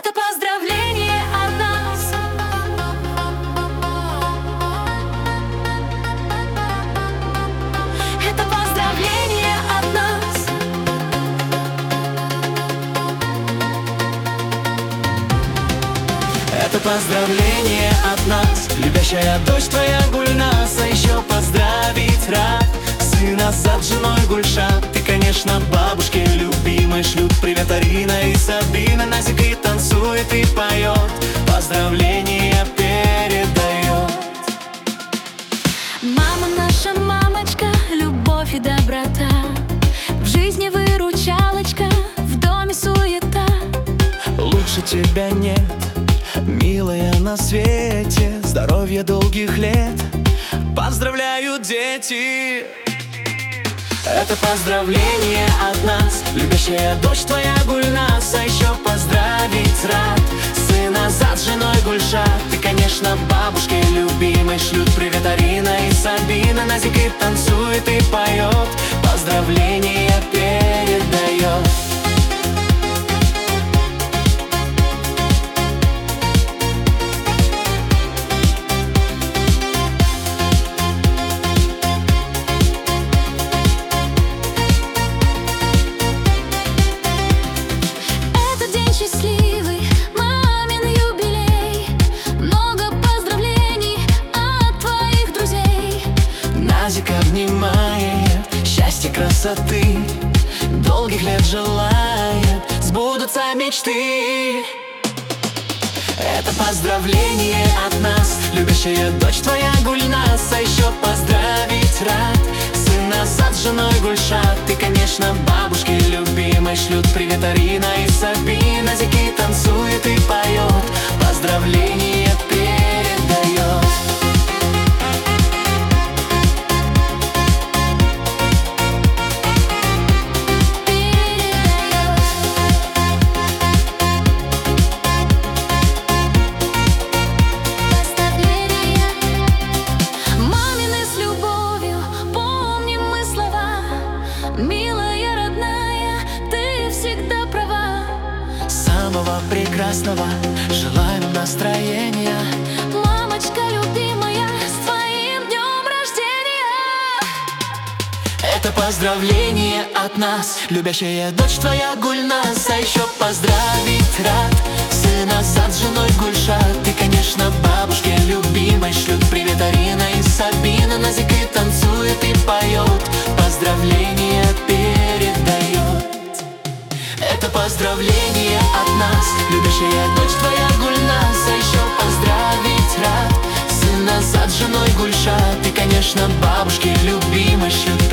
Это поздравление от нас. Это поздравление от нас. Это поздравление от нас, любящая дочь твоя Гульнас. А еще поздравить рад сына с женой Гульшат. Ты, конечно, бабушке любимой шлют привет Арина и Сабина. Назик и танцует, и поет, поздравления передает. Мама наша мамочка, любовь и доброта, в жизни выручалочка, в доме суета. Лучше тебя нет, милая, на свете. Здоровья долгих лет, поздравляют дети. Это поздравление от нас, любящая дочь твоя Гульнас. А еще поздравить рад сына с женой Гульшат. Ты, конечно, бабушке любимой шлют привет Арина и Сабина. Назик и танцует, и поет, поздравления передает. Счастливый мамин юбилей, много поздравлений от твоих друзей. Назик обнимает, счастья, красоты, долгих лет желает, сбудутся мечты. Это поздравление от нас, любящая дочь твоя Гульнас. А еще поздравить рад сына с женой Гульшат. Ты, конечно, бабушке любимой шлют привет Арина и Сабина. Назик и танцует, и поет, поздравления передает. Милая, родная, ты всегда права. Самого прекрасного желаем настроения. Мамочка любимая, с твоим днем рождения. Это поздравление от нас, любящая дочь твоя Гульнас. А еще поздравить рад сына с женой Гульшат. Ты, конечно, бабушке любимой шлют привет Арина и Сабина. Назик и танцует, и поет, поздравления передает. Это поздравление от нас, любящая дочь твоя Гульнас. А еще поздравить рад сына с женой Гульшат. Ты, конечно, бабушке любимой шлют